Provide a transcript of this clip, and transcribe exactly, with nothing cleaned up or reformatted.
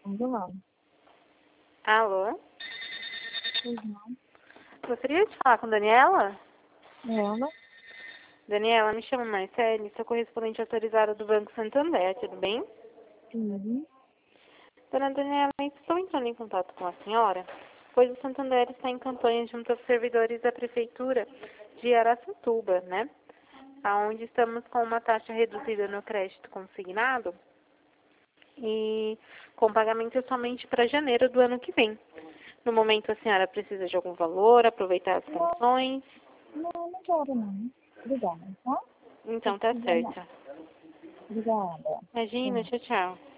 Alô? Alô? Pois não. Gostaria de falar com Daniela? Ela? Daniela, me chamo Marcele, sou correspondente autorizada do Banco Santander, tudo bem? Sim. Dona Daniela, estou entrando em contato com a senhora, pois o Santander está em campanha junto aos servidores da Prefeitura de Araçatuba, né? Onde estamos com uma taxa reduzida no crédito consignado e com pagamento somente para janeiro do ano que vem. No momento, a senhora precisa de algum valor, aproveitar as condições? Não, não quero não. Obrigada, tá? Então tá certo. Obrigada. Imagina, tchau, tchau.